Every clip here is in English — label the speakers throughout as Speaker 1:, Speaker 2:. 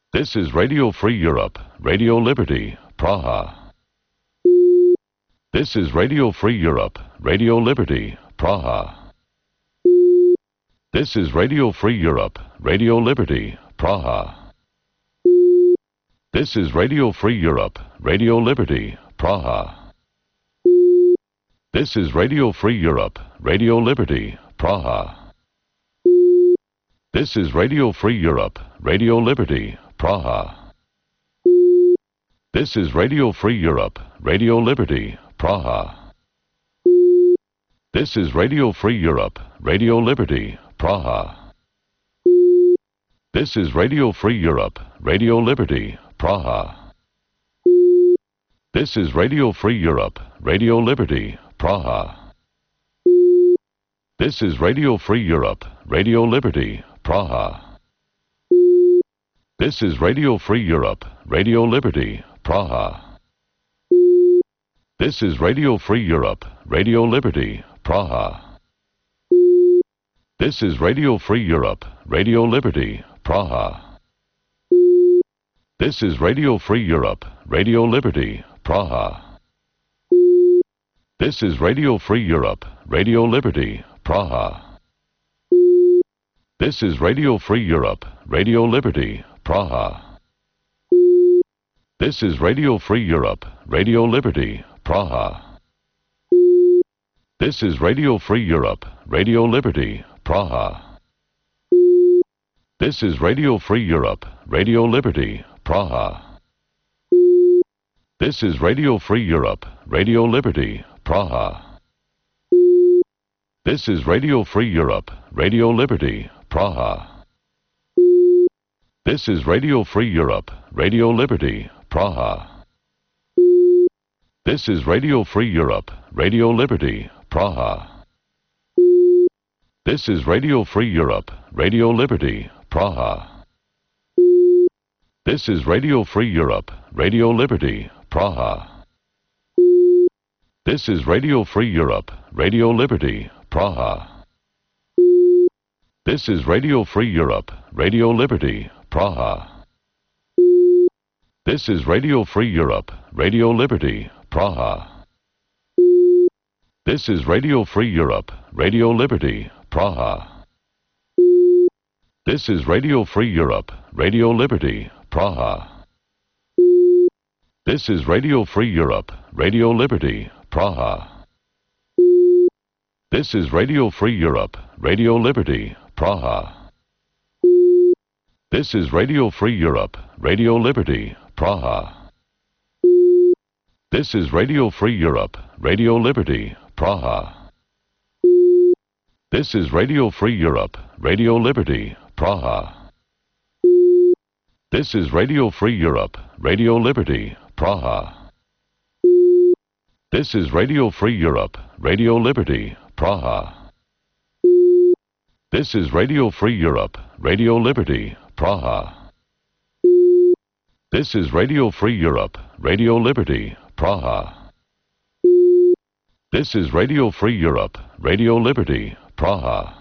Speaker 1: This is Radio Free Europe, Radio Liberty, Praha. This is Radio Free Europe, Radio Liberty, Praha. This is Radio Free Europe, Radio Liberty, Praha. This is Radio Free Europe, Radio Liberty, Praha. This is Radio Free Europe, Radio Liberty, Praha. This is Radio Free Europe, Radio Liberty, Praha. This is Radio Free Europe, Radio Liberty, Praha. This is Radio Free Europe, Radio Liberty, Praha. This is Radio Free Europe, Radio Liberty, Praha. This is Radio Free Europe, Radio Liberty, Praha. This is Radio Free Europe, Radio Liberty, Praha. This is Radio Free Europe, Radio Liberty, Praha. This is Radio Free Europe, Radio Liberty, Praha. This is Radio Free Europe, Radio Liberty, Praha. This is Radio Free Europe, Radio Liberty, Praha. This is Radio Free Europe, Radio Liberty, Praha. This is Radio Free Europe, Radio Liberty, Praha. This is Radio Free Europe, Radio Liberty, Praha. This is Radio Free Europe, Radio Liberty, Praha. This is Radio Free Europe, Radio Liberty, Praha. This is Radio Free Europe, Radio Liberty, Praha. This is Radio Free Europe, Radio Liberty, Praha. This is Radio Free Europe, Radio Liberty, Praha. This is Radio Free Europe, Radio Liberty, Praha. This is Radio Free Europe, Radio Liberty, Praha. This is Radio Free Europe, Radio Liberty, Praha. This is Radio Free Europe, Radio Liberty, Praha. This is Radio Free Europe, Radio Liberty, Praha. This is Radio Free Europe, Radio Liberty, Praha. This is Radio Free Europe, Radio Liberty, Praha. This is Radio Free Europe, Radio Liberty, Praha. This is Radio Free Europe, Radio Liberty, Praha. This is Radio Free Europe, Radio Liberty, Praha. This is Radio Free Europe, Radio Liberty, Praha. This is Radio Free Europe, Radio Liberty, Praha. This is Radio Free Europe, Radio Liberty, Praha. This is Radio Free Europe, Radio Liberty, Praha. This is Radio Free Europe, Radio Liberty, Praha. This is Radio Free Europe, Radio Liberty, Praha. This is Radio Free Europe, Radio Liberty, Praha. This is Radio Free Europe, Radio Liberty, Praha.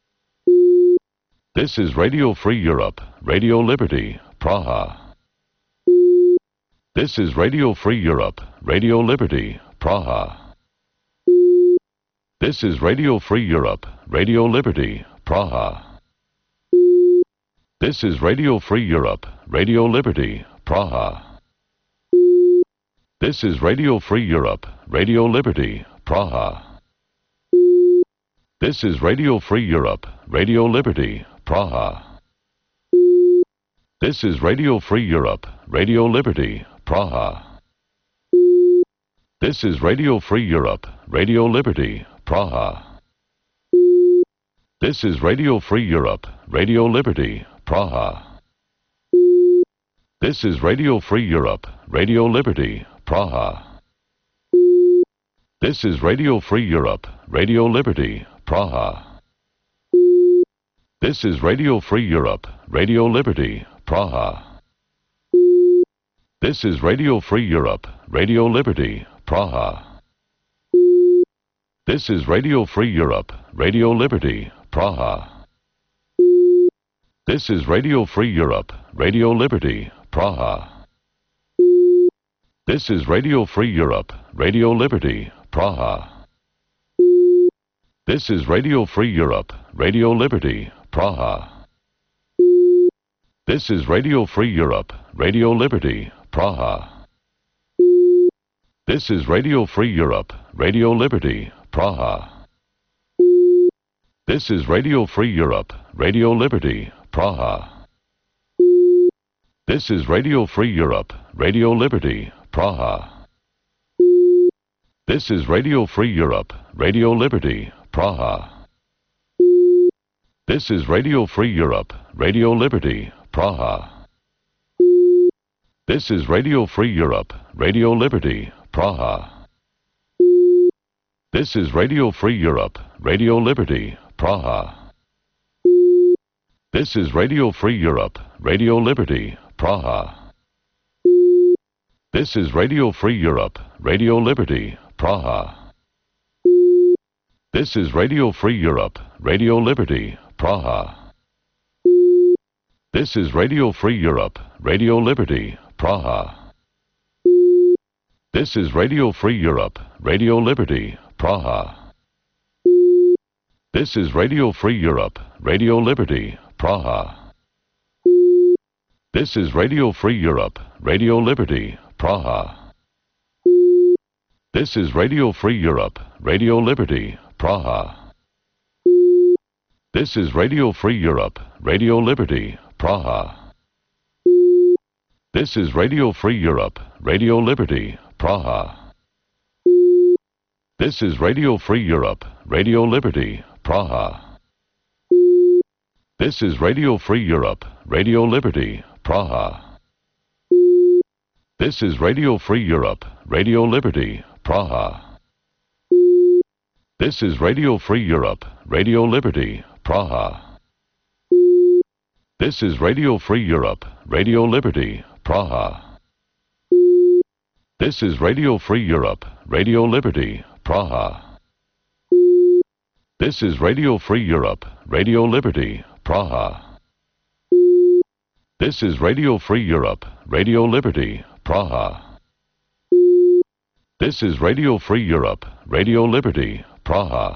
Speaker 1: This is Radio Free Europe, Radio Liberty, Praha. This is Radio Free Europe, Radio Liberty, Praha. This is Radio Free Europe, Radio Liberty, Praha. This is Radio Free Europe, Radio Liberty, Praha. This is Radio Free Europe, Radio Liberty, Praha. This is Radio Free Europe, Radio Liberty, Praha. This is Radio Free Europe, Radio Liberty, Praha. This is Radio Free Europe, Radio Liberty, Praha. This is Radio Free Europe, Radio Liberty, Praha. This is Radio Free Europe, Radio Liberty, Praha. This is Radio Free Europe, Radio Liberty, Praha. This is Radio Free Europe, Radio Liberty, Praha. This is Radio Free Europe, Radio Liberty, Praha. This is Radio Free Europe, Radio Liberty, Praha. This is Radio Free Europe, Radio Liberty, Praha. This is Radio Free Europe, Radio Liberty, Praha. This is Radio Free Europe, Radio Liberty, Praha. This is Radio Free Europe, Radio Liberty, Praha. This is Radio Free Europe, Radio Liberty, Praha. This is Radio Free Europe, Radio Liberty, Praha. This is Radio Free Europe, Radio Liberty, Praha. This is Radio Free Europe, Radio Liberty, Praha. This is Radio Free Europe, Radio Liberty, Praha. This is Radio Free Europe, Radio Liberty, Praha. This is Radio Free Europe, Radio Liberty, Praha. This is Radio Free Europe, Radio Liberty, Praha. This is Radio Free Europe, Radio Liberty, Praha. This is Radio Free Europe, Radio Liberty, Praha. This is Radio Free Europe, Radio Liberty, Praha. This is Radio Free Europe, Radio Liberty, Praha. This is Radio Free Europe, Radio Liberty, Praha. This is Radio Free Europe, Radio Liberty, Praha. This is Radio Free Europe, Radio Liberty, Praha. This is Radio Free Europe, Radio Liberty, Praha. This is Radio Free Europe, Radio Liberty, Praha. This is Radio Free Europe, Radio Liberty, Praha. This is Radio Free Europe, Radio Liberty, Praha. This is Radio Free Europe, Radio Liberty, Praha. This is Radio Free Europe, Radio Liberty, Praha. This is Radio Free Europe, Radio Liberty, Praha. This is Radio Free Europe, Radio Liberty, Praha. This is Radio Free Europe, Radio Liberty, Praha. This is Radio Free Europe, Radio Liberty, Praha. This is Radio Free Europe, Radio Liberty, Praha.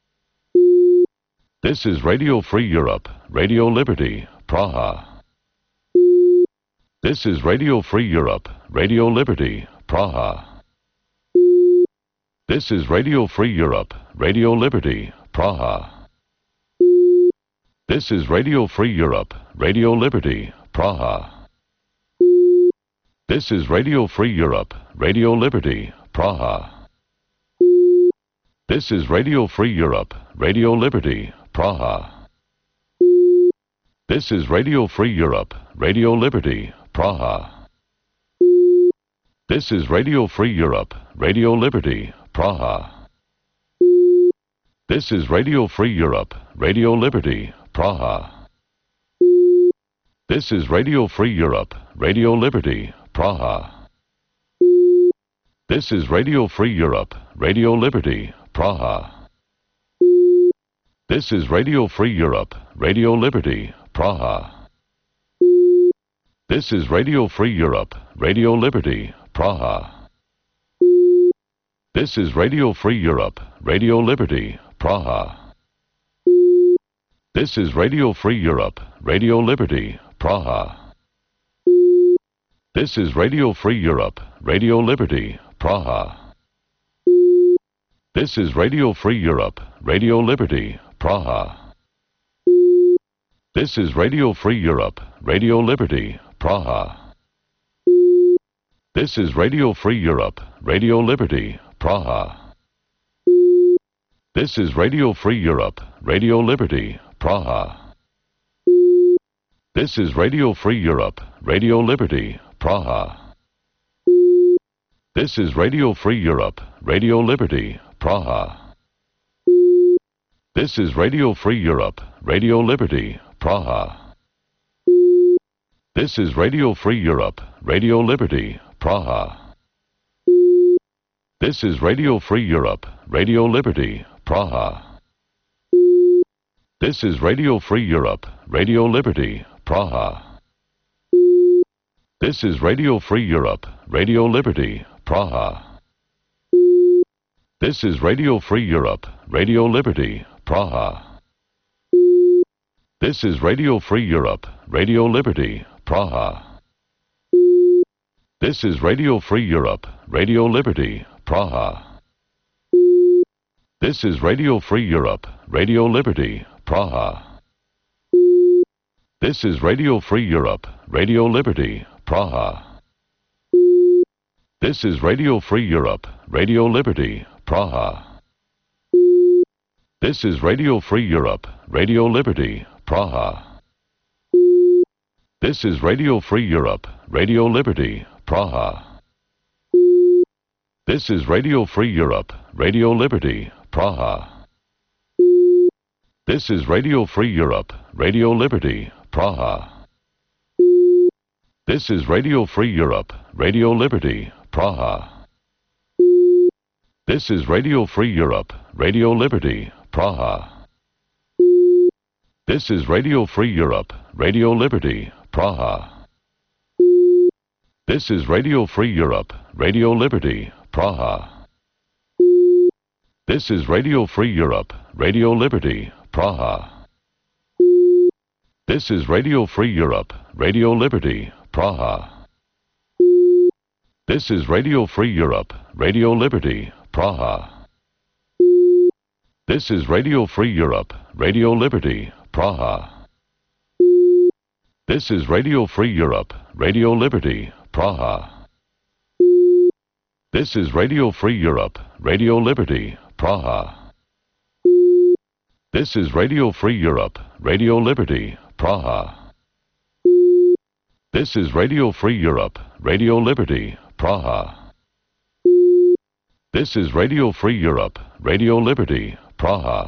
Speaker 1: This is Radio Free Europe, Radio Liberty, Praha. This is Radio Free Europe, Radio Liberty, Praha. This is Radio Free Europe, Radio Liberty, Praha. This is Radio Free Europe, Radio Liberty, Praha. This is Radio Free Europe, Radio Liberty, Praha. This is Radio Free Europe, Radio Liberty, Praha. This is Radio Free Europe, Radio Liberty, Praha. This is Radio Free Europe, Radio Liberty, Praha. This is Radio Free Europe, Radio Liberty, Praha. This is Radio Free Europe, Radio Liberty, Praha. This is Radio Free Europe, Radio Liberty, Praha. This is Radio Free Europe, Radio Liberty, Praha. This is Radio Free Europe, Radio Liberty, Praha. This is Radio Free Europe, Radio Liberty, Praha. This is Radio Free Europe, Radio Liberty, Praha. This is Radio Free Europe, Radio Liberty, Praha. This is Radio Free Europe, Radio Liberty, Praha. This is Radio Free Europe, Radio Liberty, Praha. This is Radio Free Europe, Radio Liberty, Praha. This is Radio Free Europe, Radio Liberty, Praha. This is Radio Free Europe, Radio Liberty, Praha. This is Radio Free Europe, Radio Liberty, Praha. This is Radio Free Europe, Radio Liberty, Praha. This is Radio Free Europe, Radio Liberty, Praha. This is Radio Free Europe, Radio Liberty, Praha. This is Radio Free Europe, Radio Liberty, Praha. This is Radio Free Europe, Radio Liberty, Praha. This is Radio Free Europe, Radio Liberty, Praha. This is Radio Free Europe, Radio Liberty, Praha. This is Radio Free Europe, Radio Liberty, Praha. This is Radio Free Europe, Radio Liberty, Praha. This is Radio Free Europe, Radio Liberty, Praha. This is Radio Free Europe, Radio Liberty, Praha. This is Radio Free Europe, Radio Liberty, Praha. This is Radio Free Europe, Radio Liberty, Praha. This is Radio Free Europe, Radio Liberty, Praha. This is Radio Free Europe, Radio Liberty, Praha. This is Radio Free Europe, Radio Liberty, Praha. This is Radio Free Europe, Radio Liberty, Praha. This is Radio Free Europe, Radio Liberty, Praha. This is Radio Free Europe, Radio Liberty, Praha. This is Radio Free Europe, Radio Liberty, Praha. This is Radio Free Europe, Radio Liberty, Praha. This is Radio Free Europe, Radio Liberty, Praha. This is Radio Free Europe, Radio Liberty, Praha. This is Radio Free Europe, Radio Liberty, Praha. This is Radio Free Europe, Radio Liberty, Praha. This is Radio Free Europe, Radio Liberty, Praha. This is Radio Free Europe, Radio Liberty, Praha. This is Radio Free Europe, Radio Liberty, Praha.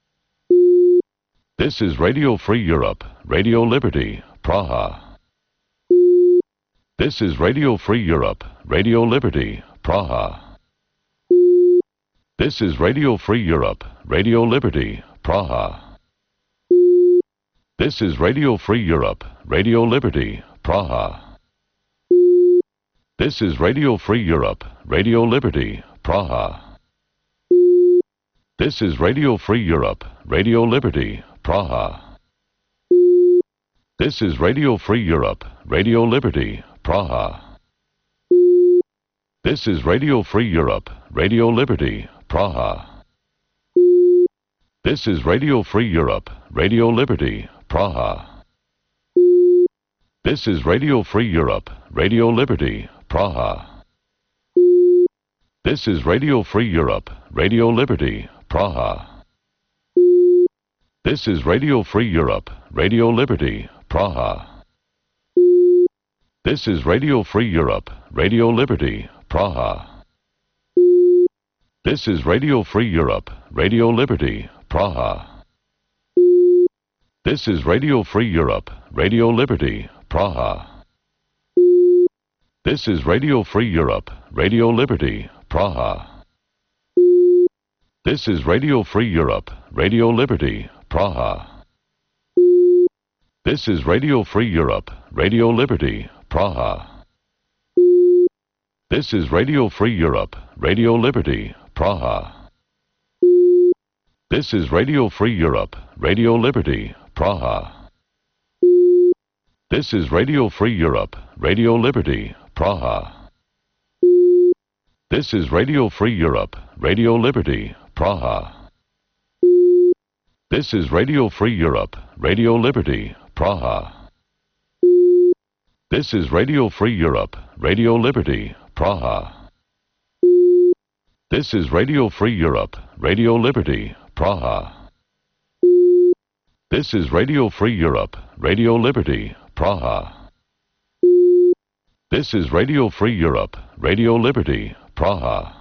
Speaker 1: This is Radio Free Europe, Radio Liberty, Praha. This is Radio Free Europe, Radio Liberty, Praha. This is Radio Free Europe, Radio Liberty, Praha. This is Radio Free Europe, Radio Liberty, Praha. This is Radio Free Europe, Radio Liberty, Praha. This is Radio Free Europe, Radio Liberty, Praha. This is Radio Free Europe, Radio Liberty, Praha. This is Radio Free Europe, Radio Liberty, Praha. This is Radio Free Europe, Radio Liberty, Praha. This is Radio Free Europe, Radio Liberty, Praha. This is Radio Free Europe, Radio Liberty, Praha. This is Radio Free Europe, Radio Liberty, Praha. This is Radio Free Europe, Radio Liberty, Praha. This is Radio Free Europe, Radio Liberty, Praha. This is Radio Free Europe, Radio Liberty, Praha. This is Radio Free Europe, Radio Liberty, Praha. This is Radio Free Europe, Radio Liberty, Praha. This is Radio Free Europe, Radio Liberty, Praha. This is Radio Free Europe, Radio Liberty, Praha. This is Radio Free Europe, Radio Liberty, Praha. This is Radio Free Europe, Radio Liberty, Praha. This is Radio Free Europe, Radio Liberty, Praha. This is Radio Free Europe, Radio Liberty, Praha. This is Radio Free Europe, Radio Liberty, Praha. This is Radio Free Europe, Radio Liberty, Praha. This is Radio Free Europe, Radio Liberty, Praha. This is Radio Free Europe, Radio Liberty, Praha.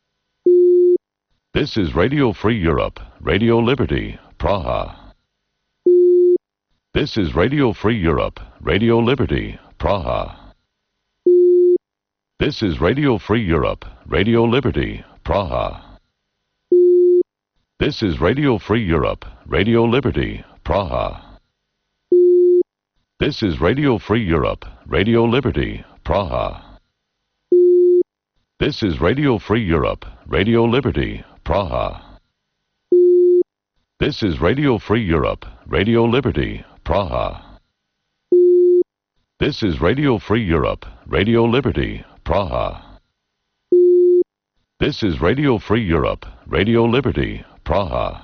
Speaker 1: This is Radio Free Europe, Radio Liberty, Praha. This is Radio Free Europe, Radio Liberty, Praha. This is Radio Free Europe, Radio Liberty, Praha. This is Radio Free Europe, Radio Liberty, Praha. This is Radio Free Europe, Radio Liberty, Praha. This is Radio Free Europe, Radio Liberty, Praha. This is Radio Free Europe, Radio Liberty, Praha. This is Radio Free Europe, Radio Liberty, Praha. This is Radio Free Europe, Radio Liberty, Praha.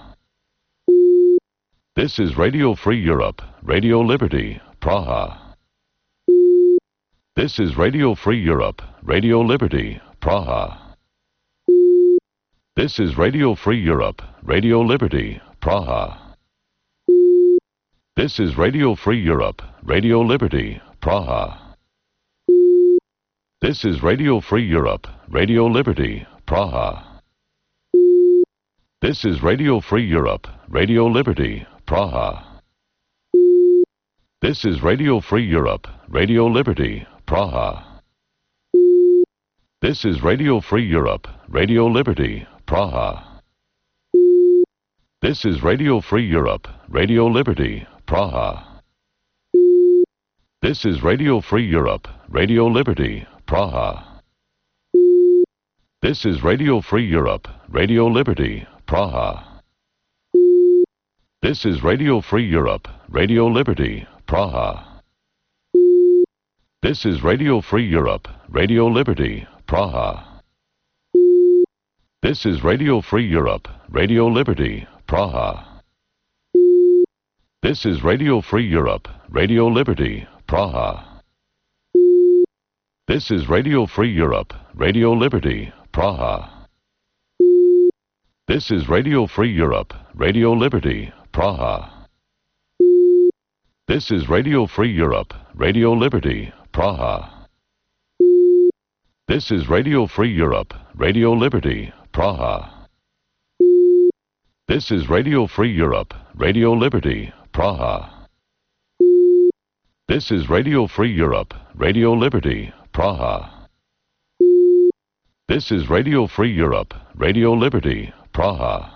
Speaker 1: This is Radio Free Europe, Radio Liberty, Praha. This is Radio Free Europe, Radio Liberty, Praha. This is Radio Free Europe, Radio Liberty, Praha. This is Radio Free Europe, Radio Liberty, Praha. This is Radio Free Europe, Radio Liberty, Praha. This is Radio Free Europe, Radio Liberty, Praha. This is Radio Free Europe, Radio Liberty, Praha. This is Radio Free Europe, Radio Liberty, Praha. This is Radio Free Europe, Radio Liberty, Praha. This is Radio Free Europe, Radio Liberty, Praha. This is Radio Free Europe, Radio Liberty, Praha. This is Radio Free Europe, Radio Liberty, Praha. This is Radio Free Europe, Radio Liberty, Praha. This is Radio Free Europe, Radio Liberty, Praha. This is Radio Free Europe, Radio Liberty, Praha. This is Radio Free Europe, Radio Liberty, Praha. This is Radio Free Europe, Radio Liberty, Praha. This is Radio Free Europe, Radio Liberty, Praha. This is Radio Free Europe, Radio Liberty, Praha. This is Radio Free Europe, Radio Liberty, Praha. This is Radio Free Europe, Radio Liberty, Praha. This is Radio Free Europe, Radio Liberty, Praha.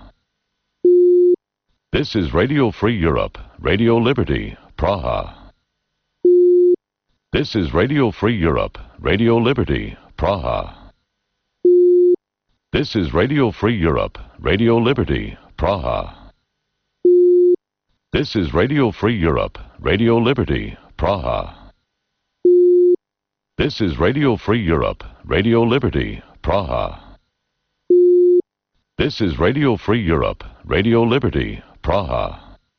Speaker 1: This is Radio Free Europe, Radio Liberty, Praha. This is Radio Free Europe, Radio Liberty, Praha. This is Radio Free Europe, Radio Liberty, Praha. This is Radio Free Europe, Radio Liberty, Praha. This is Radio Free Europe, Radio Liberty, Praha. This is Radio Free Europe, Radio Liberty, Praha.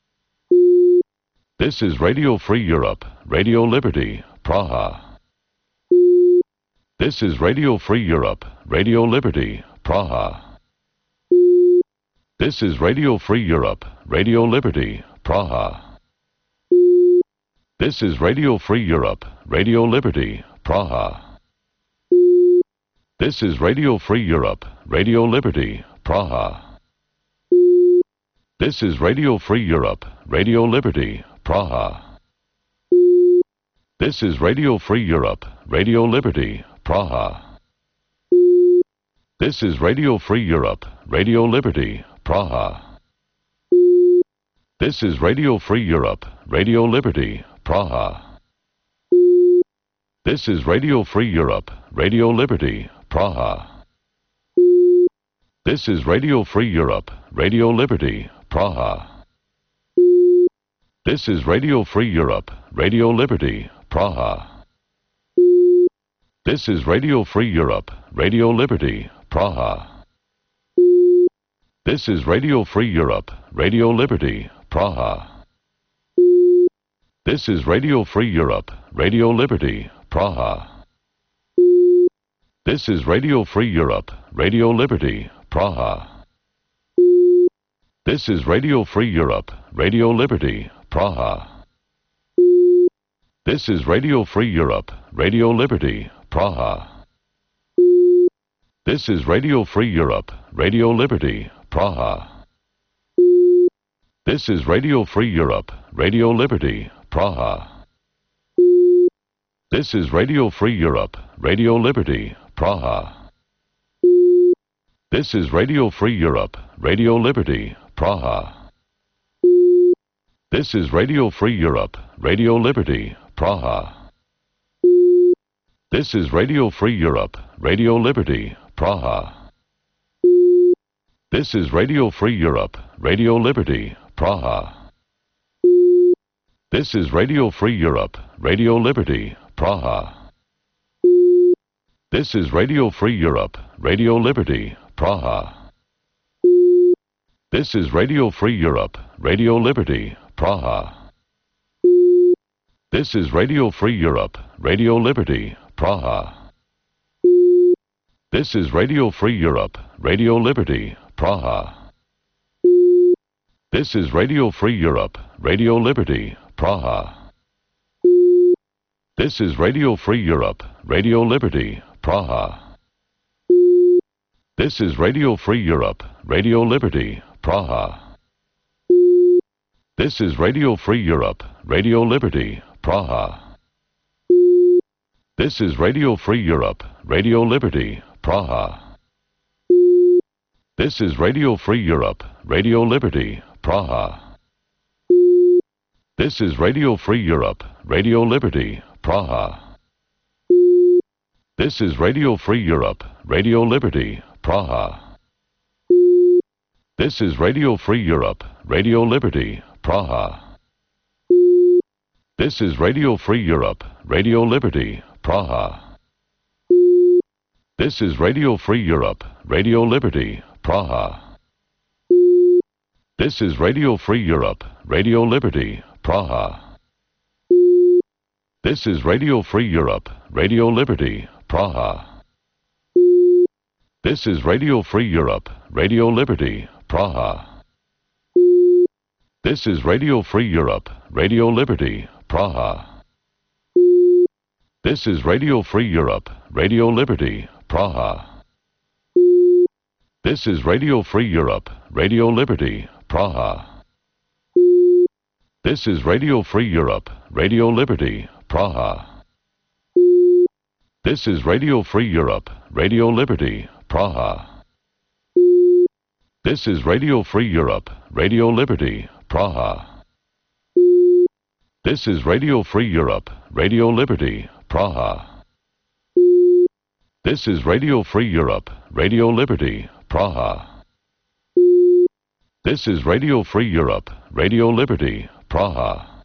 Speaker 1: This is Radio Free Europe, Radio Liberty, Praha. This is Radio Free Europe, Radio Liberty, Praha. This is Radio Free Europe, Radio Liberty, Praha. This is Radio Free Europe, Radio Liberty, Praha. This is Radio Free Europe, Radio Liberty, Praha. This is Radio Free Europe, Radio Liberty, Praha. This is Radio Free Europe, Radio Liberty, Praha. This is Radio Free Europe, Radio Liberty, Praha. This is Radio Free Europe, Radio Liberty, Praha. This is Radio Free Europe, Radio Liberty, Praha. This is Radio Free Europe, Radio Liberty, Praha. This is Radio Free Europe, Radio Liberty, Praha. This is Radio Free Europe, Radio Liberty, Praha. This is Radio Free Europe, Radio Liberty, Praha. This is Radio Free Europe, Radio Liberty, Praha. This is Radio Free Europe, Radio Liberty, Praha. This is Radio Free Europe, Radio Liberty, Praha. This is Radio Free Europe, Radio Liberty, Praha. This is Radio Free Europe, Radio Liberty, Praha. This is Radio Free Europe, Radio Liberty, Praha. This is Radio Free Europe, Radio Liberty, Praha. This is Radio Free Europe, Radio Liberty, Praha. This is Radio Free Europe, Radio Liberty, Praha. This is Radio Free Europe, Radio Liberty, Praha. This is Radio Free Europe, Radio Liberty, Praha. This is Radio Free Europe, Radio Liberty, Praha. This is Radio Free Europe, Radio Liberty, Praha. This is Radio Free Europe, Radio Liberty, Praha. This is Radio Free Europe, Radio Liberty, Praha. This is Radio Free Europe, Radio Liberty, Praha. This is Radio Free Europe, Radio Liberty, Praha. This is Radio Free Europe, Radio Liberty, Praha. This is Radio Free Europe, Radio Liberty, Praha. This is Radio Free Europe, Radio Liberty, Praha. This is Radio Free Europe, Radio Liberty, Praha. This is Radio Free Europe, Radio Liberty, Praha. This is Radio Free Europe, Radio Liberty, Praha. This is Radio Free Europe, Radio Liberty, Praha. This is Radio Free Europe, Radio Liberty, Praha. This is Radio Free Europe, Radio Liberty, Praha. This is Radio Free Europe, Radio Liberty, Praha. This is Radio Free Europe, Radio Liberty, Praha. This is Radio Free Europe, Radio Liberty, Praha. This is Radio Free Europe, Radio Liberty, Praha. This is Radio Free Europe, Radio Liberty, Praha. This is Radio Free Europe, Radio Liberty, Praha. This is Radio Free Europe, Radio Liberty, Praha. This is Radio Free Europe, Radio Liberty, Praha. This is Radio Free Europe, Radio Liberty, Praha. This is Radio Free Europe, Radio Liberty, Praha. This is Radio Free Europe, Radio Liberty, Praha. This is Radio Free Europe, Radio Liberty, Praha. This is Radio Free Europe, Radio Liberty, Praha.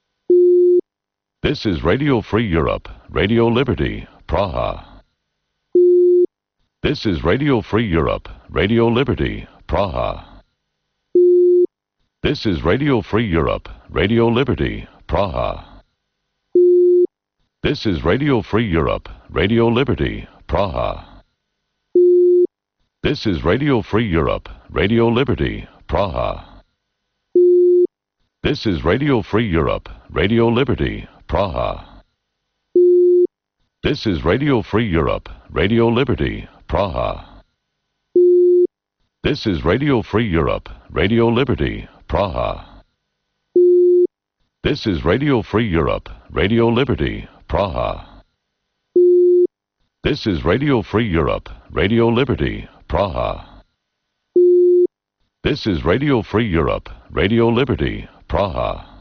Speaker 1: This is Radio Free Europe, Radio Liberty, Praha. This is Radio Free Europe, Radio Liberty, Praha. This is Radio Free Europe, Radio Liberty, Praha. This is Radio Free Europe, Radio Liberty, Praha. This is Radio Free Europe, Radio Liberty, Praha. This is Radio Free Europe, Radio Liberty, Praha. This is Radio Free Europe, Radio Liberty, Praha. This is Radio Free Europe, Radio Liberty, Praha. This is Radio Free Europe, Radio Liberty, Praha. This is Radio Free Europe, Radio Liberty, Praha. This is Radio Free Europe, Radio Liberty, Praha.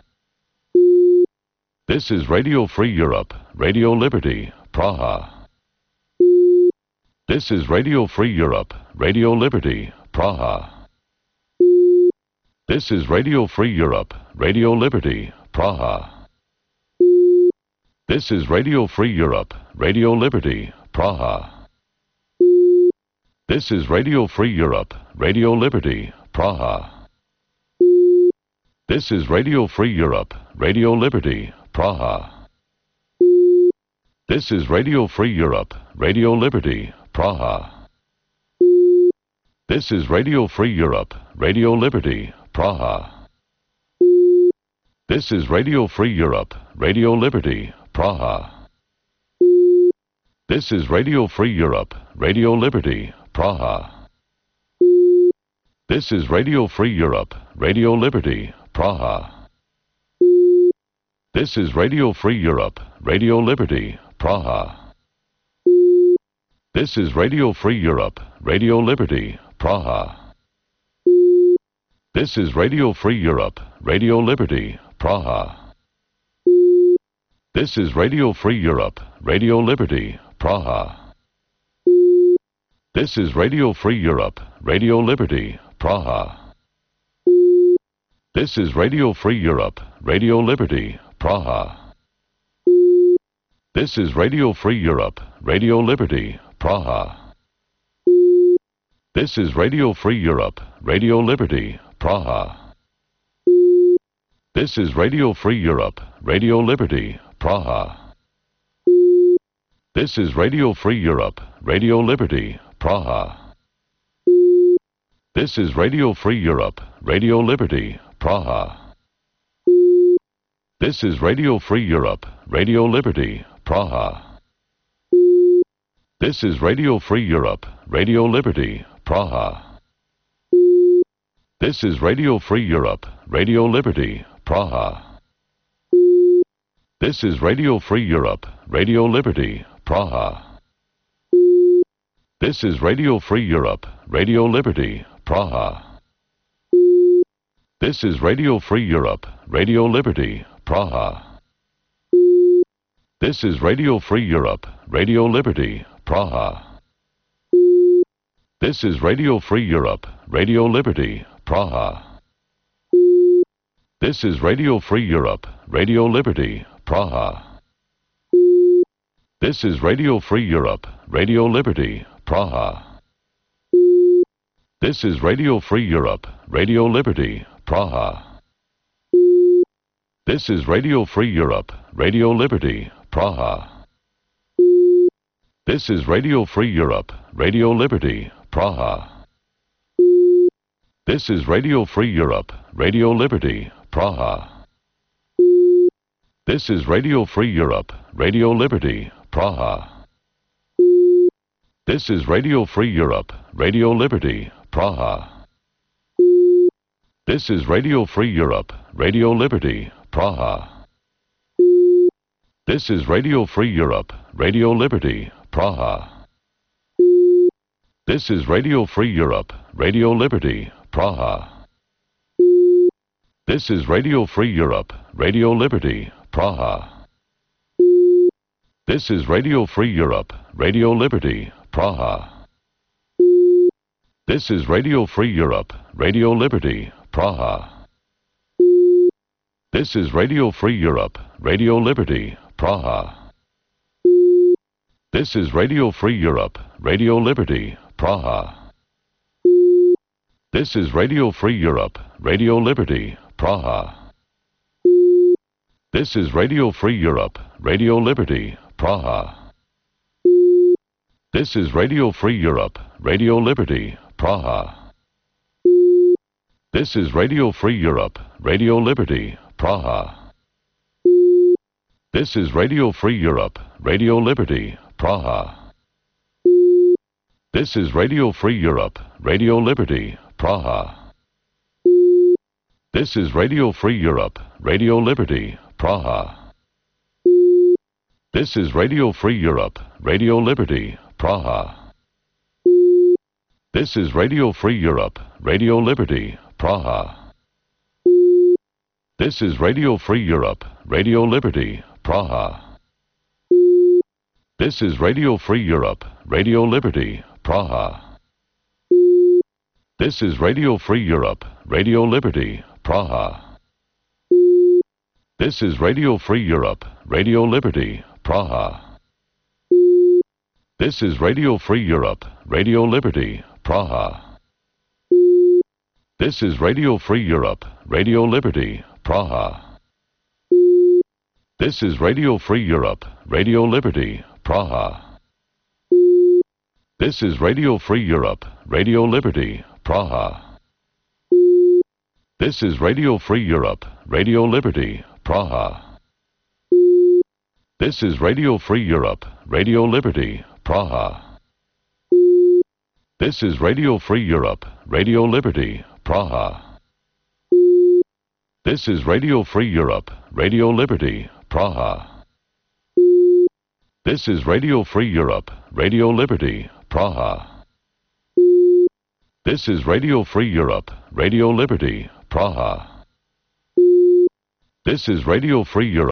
Speaker 1: This is Radio Free Europe, Radio Liberty, Praha. This is Radio Free Europe, Radio Liberty, Praha. This is Radio Free Europe, Radio Liberty, Praha. This is Radio Free Europe, Radio Liberty, Praha. This is Radio Free Europe, Radio Liberty, Praha. This is Radio Free Europe, Radio Liberty, Praha. This is Radio Free Europe, Radio Liberty, Praha. This is Radio Free Europe, Radio Liberty, Praha. This is Radio Free Europe, Radio Liberty, Praha. This is Radio Free Europe, Radio Liberty, Praha. This is Radio Free Europe, Radio Liberty, Praha. This is Radio Free Europe, Radio Liberty, Praha. This is Radio Free Europe, Radio Liberty, Praha. This is Radio Free Europe, Radio Liberty, Praha. This is Radio Free Europe, Radio Liberty, Praha. This is Radio Free Europe, Radio Liberty, Praha. This is Radio Free Europe, Radio Liberty, Praha. This is Radio Free Europe, Radio Liberty, Praha. This is Radio Free Europe, Radio Liberty, Praha. This is Radio Free Europe, Radio Liberty, Praha. This is Radio Free Europe, Radio Liberty, Praha. This is Radio Free Europe, Radio Liberty, Praha. This is Radio Free Europe, Radio Liberty, Praha. This is Radio Free Europe, Radio Liberty, Praha. This is Radio Free Europe, Radio Liberty, Praha. This is Radio Free Europe, Radio Liberty, Praha. This is Radio Free Europe, Radio Liberty, Praha. This is Radio Free Europe, Radio Liberty, Praha. This is Radio Free Europe, Radio Liberty, Praha. This is Radio Free Europe, Radio Liberty, Praha. This is Radio Free Europe, Radio Liberty, Praha. This is Radio Free Europe, Radio Liberty, Praha. This is Radio Free Europe, Radio Liberty, Praha. This is Radio Free Europe, Radio Liberty, Praha. This is Radio Free Europe, Radio Liberty, Praha. This is Radio Free Europe, Radio Liberty, Praha. This is Radio Free Europe, Radio Liberty, Praha. This is Radio Free Europe, Radio Liberty, Praha. This is Radio Free Europe, Radio Liberty, Praha. This is Radio Free Europe, Radio Liberty, Praha. This is Radio Free Europe, Radio Liberty, Praha. This is Radio Free Europe, Radio Liberty, Praha. This is Radio Free Europe, Radio Liberty, Praha. This is Radio Free Europe, Radio Liberty, Praha. This is Radio Free Europe, Radio Liberty, Praha. This is Radio Free Europe, Radio Liberty, Praha. This is Radio Free Europe, Radio Liberty, Praha. This is Radio Free Europe, Radio Liberty, Praha. This is Radio Free Europe, Radio Liberty, Praha. This is Radio Free Europe, Radio Liberty, Praha. This is Radio Free Europe, Radio Liberty, Praha. This is Radio Free Europe, Radio Liberty, Praha. This is Radio Free Europe, Radio Liberty, Praha. This is Radio Free Europe, Radio Liberty, Praha. This is Radio Free Europe, Radio Liberty, Praha. This is Radio Free Europe, Radio Liberty, Praha. This is Radio Free Europe, Radio Liberty, Praha. This is Radio Free Europe, Radio Liberty, Praha. This is Radio Free Europe, Radio Liberty, Praha. This is Radio Free Europe, Radio Liberty, Praha. This is Radio Free Europe, Radio Liberty, Praha. This is Radio Free Europe, Radio Liberty, Praha. This is Radio Free Europe, Radio Liberty, Praha. This is Radio Free Europe, Radio Liberty, Praha. This is Radio Free Europe, Radio Liberty, Praha. This is Radio Free Europe, Radio Liberty, Praha. This is Radio Free Europe, Radio Liberty, Praha. This is Radio Free Europe, Radio Liberty, Praha. This is Radio Free Europe, Radio Liberty, Praha. This is Radio Free Europe.